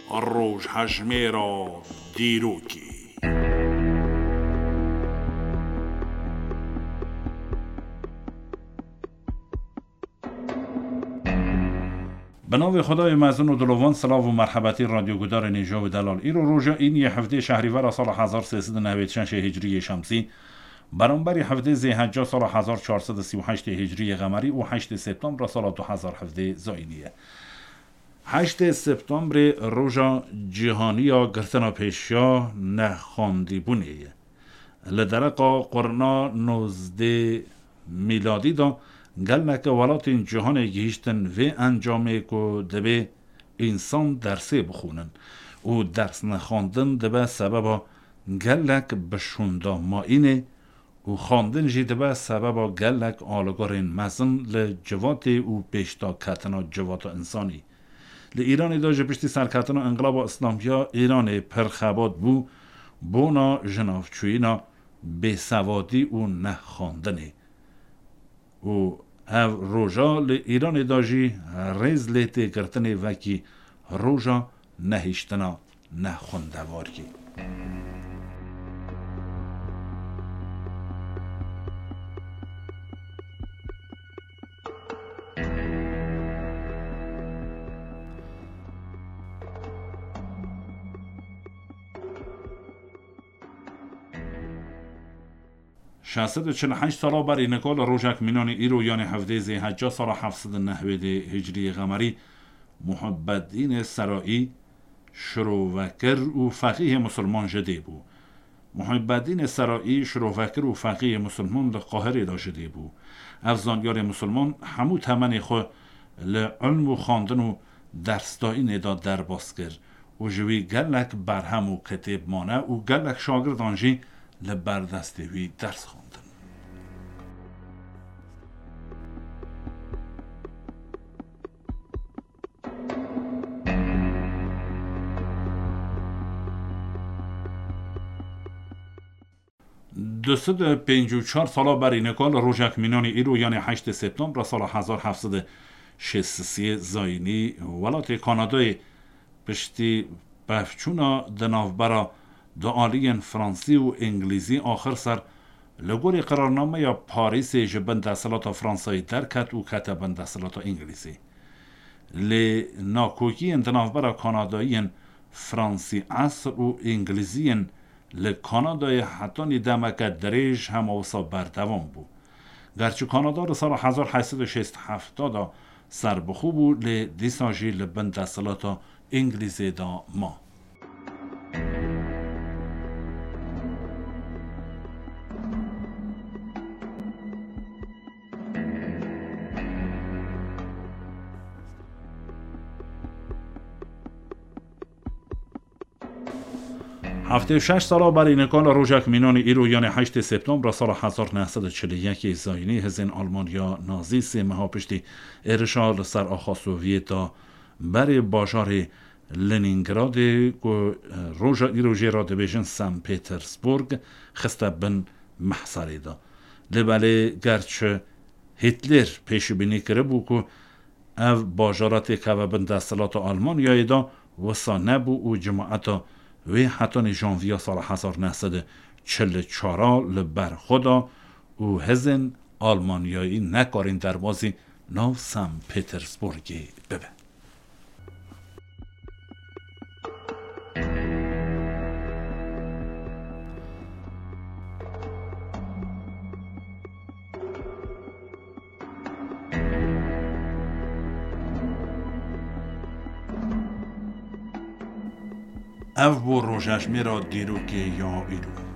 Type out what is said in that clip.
روش هشمه را دیروکی. به نام خدای مزون و دلوان، سلام و مرحبتی رادیوگودار نیجا و دلال ایرو روژا این یه هفته شهریور سال 1396 هجری شمسی برانبری هفته ذی‌حجه سال 1438 هجری قمری و 8 سپتامبر سال 2017 زاینیه. 8 سپتامبر روژا جهانی یا گرتنا پیشیا نخواندی بونیه. لدرقا قرنا 19 میلادی دا گلنک ولات جهان گیشتن و انجامه که دبه انسان درسه بخونن و درس نخواندن دبه سبب گلک بشوندا ما اینه و خواندن جی دبه سبب گلک آلگارین مزن لجوات و پیشتا کتنا جوات انسانی. لإيران دا جبشتی سرکتنا انقلاب اسلامیا ایران پرخباد بو بونا جنافچوینا بسوادی و نخواندنه و هف روژا لإيران دا جی ریز لیتی کرتنه وکی روژا نهیشتنا نخوندواری. شصد 48 سالا بر اینکال روژک مینان ایرو یعنی هفته ذی‌حجه سال 790 هجری قمری محبدین سرایی شروفکر و فقیه مسلمان جده بو. محبدین سرایی شروفکر و فقیه مسلمان لقاهره دا جده بو. افزانیار مسلمان همو تمنی خو لعلم و خواندن و درستایی دا در باسکر و جوی گلک برهم و کتب مانه و گلک شاگردانجی لبردستوی درس خواندن. دوصد 54 سالا بر اینکال روژک مینان ایرو یعنی 8 سپتامبر سال 1763 زاینی ولات کانادای پشتی بفچونا دنافبرا دعالین فرانسی و انگلیزی آخر سر لگوری قرارنامه یا پاریس جبن دستلات فرانسایی درکت و کتبن دستلات انگلیزی. لی ناکوکی انتنافبر کانادایی فرانسی اصر و انگلیزی لی کانادای حتی دمک دریج هم اوسا بردوام بو. گرچه کانادا رو سال 1867 دا سر بخو بو لی دیساجی لبن دستلات انگلیزی دا ما. هفته 6 سالا بر اینکال روژک مینان ایرو یعنی 8 سپتامبر سال 1941 زاینی هزین آلمانیا نازی سه ماه پشتی ارشاد سر آخا سوویتا بر باشار لنینگراد که روژا ایروژی را دبیجن سن پیترسبورگ خسته بن محصاری دا. لباله گرچه هیتلر پیش بینی کرده بو که او باشارات که بن دستلات آلمانیای دا وسا نبو و جماعتا و حتی ژانویه سال 1944 لبر خدا و هزن آلمانیایی نکارین در بازی ناو سن پیترسبورگی ببه. او بو روژش میرا دیرو که یا ایرو